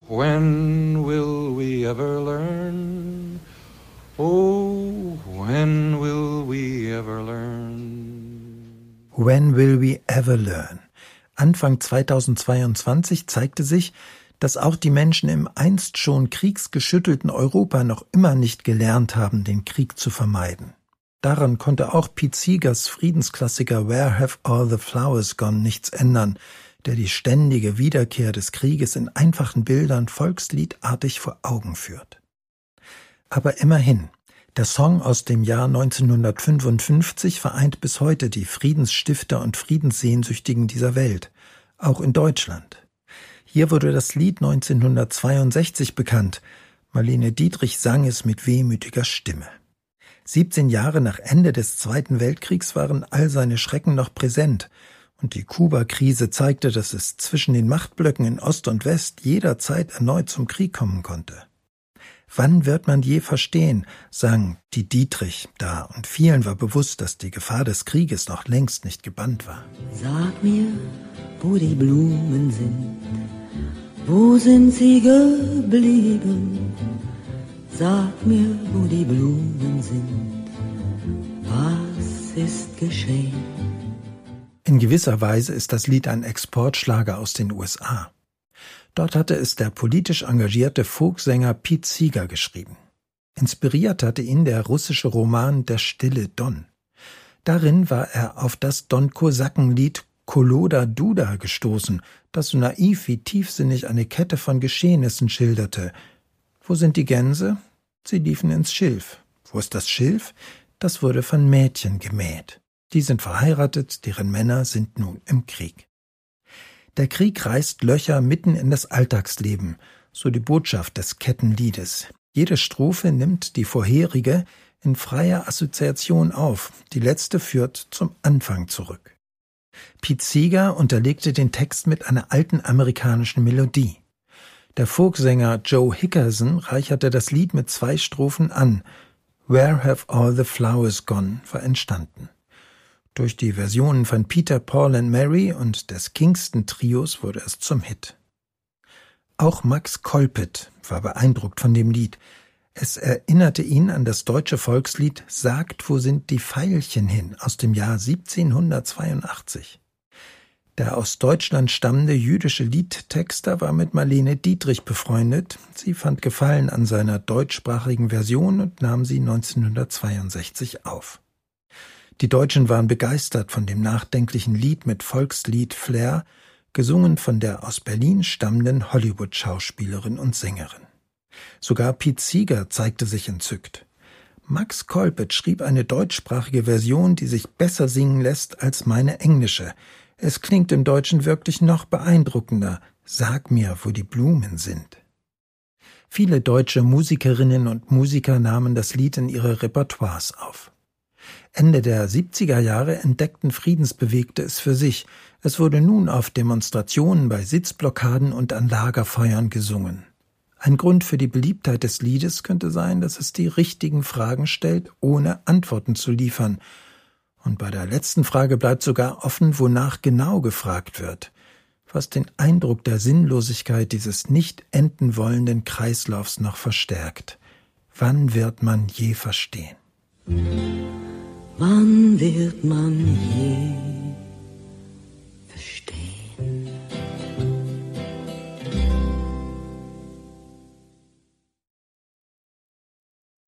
When will we ever learn? Oh, when will we ever learn? When will we ever learn? Anfang 2022 zeigte sich, dass auch die Menschen im einst schon kriegsgeschüttelten Europa noch immer nicht gelernt haben, den Krieg zu vermeiden. Daran konnte auch Pete Seegers Friedensklassiker Where Have All the Flowers Gone nichts ändern, der die ständige Wiederkehr des Krieges in einfachen Bildern volksliedartig vor Augen führt. Aber immerhin, der Song aus dem Jahr 1955 vereint bis heute die Friedensstifter und Friedenssehnsüchtigen dieser Welt, auch in Deutschland. Hier wurde das Lied 1962 bekannt. Marlene Dietrich sang es mit wehmütiger Stimme. 17 Jahre nach Ende des Zweiten Weltkriegs waren all seine Schrecken noch präsent und die Kuba-Krise zeigte, dass es zwischen den Machtblöcken in Ost und West jederzeit erneut zum Krieg kommen konnte. Wann wird man je verstehen, sang die Dietrich da, und vielen war bewusst, dass die Gefahr des Krieges noch längst nicht gebannt war. Sag mir, wo die Blumen sind, wo sind sie geblieben? Sag mir, wo die Blumen sind, was ist geschehen? In gewisser Weise ist das Lied ein Exportschlager aus den USA. Dort hatte es der politisch engagierte Folksänger Pete Seeger geschrieben. Inspiriert hatte ihn der russische Roman Der stille Don. Darin war er auf das Don Kosakenlied Koloda Duda gestoßen, das so naiv wie tiefsinnig eine Kette von Geschehnissen schilderte. Wo sind die Gänse? Sie liefen ins Schilf. Wo ist das Schilf? Das wurde von Mädchen gemäht. Die sind verheiratet, deren Männer sind nun im Krieg. Der Krieg reißt Löcher mitten in das Alltagsleben, so die Botschaft des Kettenliedes. Jede Strophe nimmt die vorherige in freier Assoziation auf, die letzte führt zum Anfang zurück. Pete Seeger unterlegte den Text mit einer alten amerikanischen Melodie. Der Folksänger Joe Hickerson reicherte das Lied mit 2 Strophen an. Where Have All the Flowers Gone war entstanden. Durch die Versionen von Peter, Paul and Mary und des Kingston-Trios wurde es zum Hit. Auch Max Kolpit war beeindruckt von dem Lied. Es erinnerte ihn an das deutsche Volkslied »Sagt, wo sind die Veilchen hin« aus dem Jahr 1782. Der aus Deutschland stammende jüdische Liedtexter war mit Marlene Dietrich befreundet. Sie fand Gefallen an seiner deutschsprachigen Version und nahm sie 1962 auf. Die Deutschen waren begeistert von dem nachdenklichen Lied mit Volkslied-Flair, gesungen von der aus Berlin stammenden Hollywood-Schauspielerin und Sängerin. Sogar Pete Seeger zeigte sich entzückt. Max Kolpit schrieb eine deutschsprachige Version, die sich besser singen lässt als meine englische. Es klingt im Deutschen wirklich noch beeindruckender. Sag mir, wo die Blumen sind. Viele deutsche Musikerinnen und Musiker nahmen das Lied in ihre Repertoires auf. Ende der 70er Jahre entdeckten Friedensbewegte es für sich. Es wurde nun auf Demonstrationen, bei Sitzblockaden und an Lagerfeuern gesungen. Ein Grund für die Beliebtheit des Liedes könnte sein, dass es die richtigen Fragen stellt, ohne Antworten zu liefern. Und bei der letzten Frage bleibt sogar offen, wonach genau gefragt wird, was den Eindruck der Sinnlosigkeit dieses nicht enden wollenden Kreislaufs noch verstärkt. Wann wird man je verstehen? Wann wird man je